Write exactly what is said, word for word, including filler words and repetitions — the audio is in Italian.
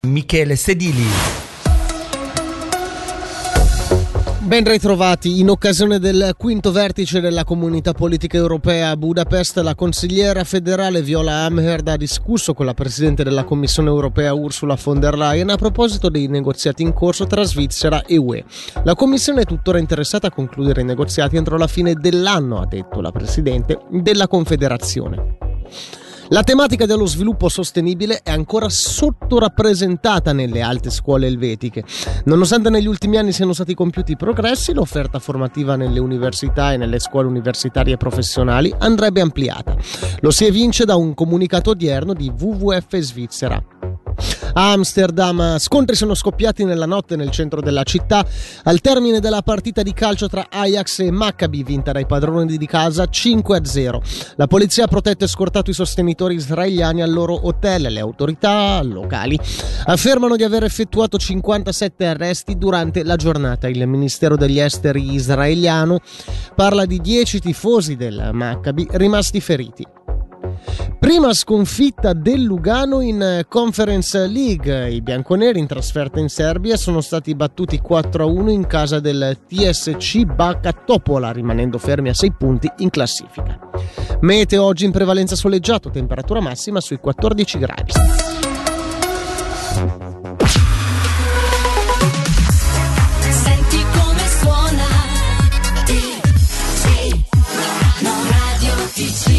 Michele Sedili. Ben ritrovati. In occasione del quinto vertice della Comunità Politica Europea a Budapest, la consigliera federale Viola Amherd ha discusso con la Presidente della Commissione Europea Ursula von der Leyen a proposito dei negoziati in corso tra Svizzera e U E. La Commissione è tuttora interessata a concludere i negoziati entro la fine dell'anno, ha detto la Presidente della Confederazione. La tematica dello sviluppo sostenibile è ancora sottorappresentata nelle alte scuole elvetiche. Nonostante negli ultimi anni siano stati compiuti progressi, l'offerta formativa nelle università e nelle scuole universitarie e professionali andrebbe ampliata. Lo si evince da un comunicato odierno di W W F Svizzera. A Amsterdam scontri sono scoppiati nella notte nel centro della città al termine della partita di calcio tra Ajax e Maccabi, vinta dai padroni di casa cinque a zero. La polizia ha protetto e scortato i sostenitori israeliani al loro hotel. Le autorità locali affermano di aver effettuato cinquantasette arresti durante la giornata. Il Ministero degli Esteri israeliano parla di dieci tifosi del Maccabi rimasti feriti. Prima sconfitta del Lugano in Conference League. I bianconeri in trasferta in Serbia sono stati battuti quattro a uno in casa del T S C Bacca Topola, rimanendo fermi a sei punti in classifica. Mete oggi in prevalenza soleggiato, temperatura massima sui quattordici gradi.